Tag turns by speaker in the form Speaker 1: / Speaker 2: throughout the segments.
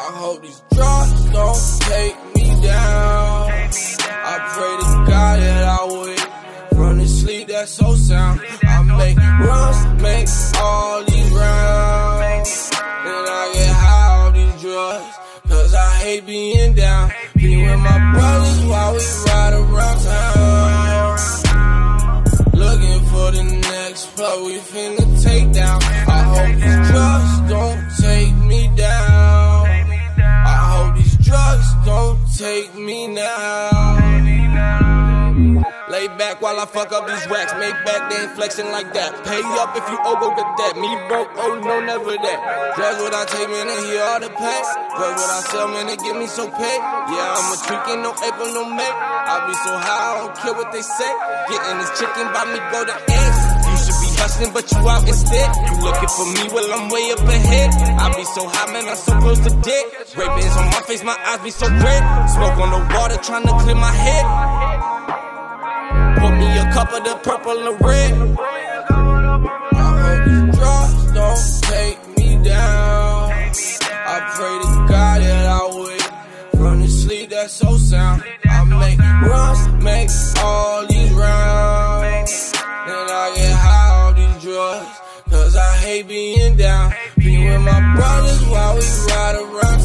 Speaker 1: I hope these drugs don't take me down. I pray to God that I wake from the sleep that's so sound. I make runs, make all these rounds. Then I get high off these drugs, cause I hate being down. Be with my brothers while we ride around town. Looking for the next plug we finna take down. I hope these drugs don't take me down. I hope these drugs don't take me now. Lay back while I fuck up these racks. Make back, they ain't flexing like that. Pay up if you owe, go get that. Me broke, oh no, never that. Drugs what I take, man, and hear all the pay. Drugs what I sell, man, they get me so paid. Yeah, I'm a tweaking, no April, no May. I be so high, I don't care what they say. Getting this chicken by me, go to eggs. You should be hustling, but you out instead. You looking for me, well, I'm way up ahead. I be so high, man, I'm so close to dead. Ray Bans on my face, my eyes be so red. Smoke on the water, trying to clear my head. Put me a cup of the purple and red. I hope these drugs don't take me down. I pray to God that I wake from the sleep that's so sound. I make runs, make all these rounds. Then I get high off these drugs, cause I hate being down. Be with my brothers while we ride around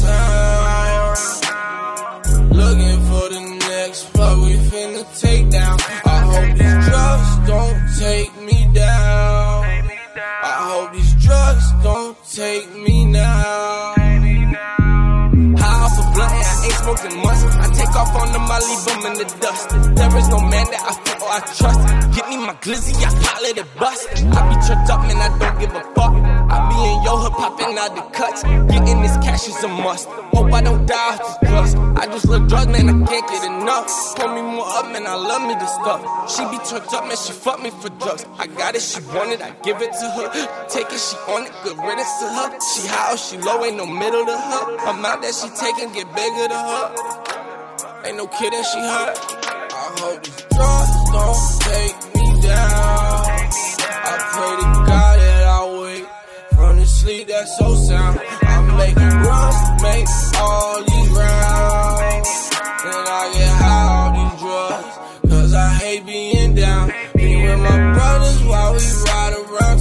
Speaker 1: town. Looking for the next plug we finna take down. I hope these drugs don't take me down. I hope these drugs don't take me now. High off a blunt and I ain't smoking much. I take off on them, I leave them in the dust. There is no man that I feel or I trust. Get me my glizzy, I pop, let it bust. I be tripped up, man, I don't give a fuck. I be in yo hood popping out the cuts. Getting this cash is a must. Hope I don't die off these drugs. I just love drugs, man, I can't get enough. Pull me more up, man, I love me this stuff. She be turned up, man, she fuck me for drugs. I got it, she want it, I give it to her. Take it, she on it, good riddance to her. She high or she low, ain't no middle to her. Amount that she taking get bigger to her. Ain't no kidding, she hurt. I hope these drugs don't take me down. I pray to God that I wake from the sleep that's so sound. I make runs, make all these rounds. Then I get high off these drugs, cause I hate being down. Be with my brothers while we ride around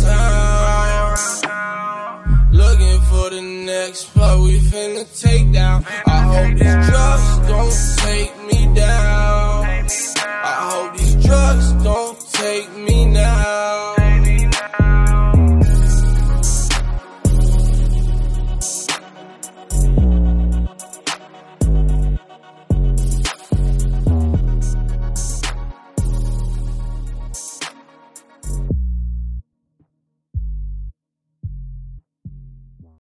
Speaker 1: town. Looking for the next plug we finna take down. I hope these drugs don't take me down.